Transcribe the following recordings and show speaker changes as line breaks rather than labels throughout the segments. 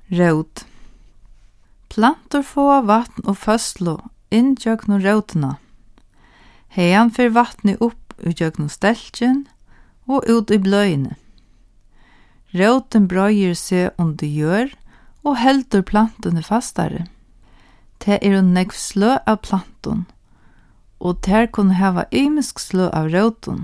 Rót. Plantur fáa vatn og føslu inn gjøgnum rótina. Hagan fer vatni upp í gjøgnum stelkin og út í bløðini. Rótin breiðir seg undir jørð og heldur plantuni fastari. Det nógv sløg av plantun, og ter kunne hava ymisk sløg av rótum.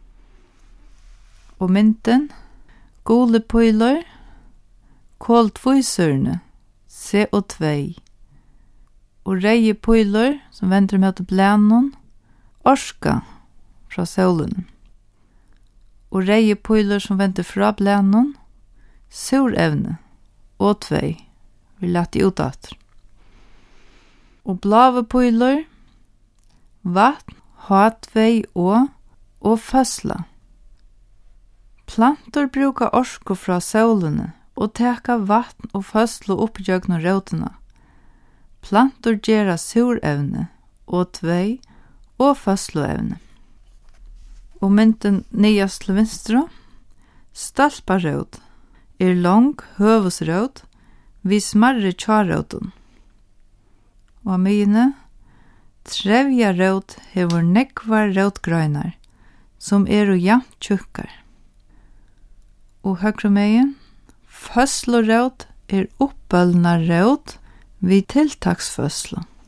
Og mynden, gule pøyler, koltvísørne, CO2, og reie pøyler som venter mot blænon, orska fra solen. Og reie pøyler som venter fra blænon, surevne, O2, vi lette utdatter. Og blave pøyler, vatn, H2 og føsla. Plantur brukar orsko fra solene og teka vatn og føslu upp gjøgnum rótina. Plantur gera surevne, O2 og føsluevne. Og mynden niast til vinstru, stalparót, long høvusrót við smarri tjárrótum. Og mine, trevjarót hevur nekvar rótgreinar som jafnt tjukkar. Og høgru megin, føslurót uppbølna rót við tiltaksføslu.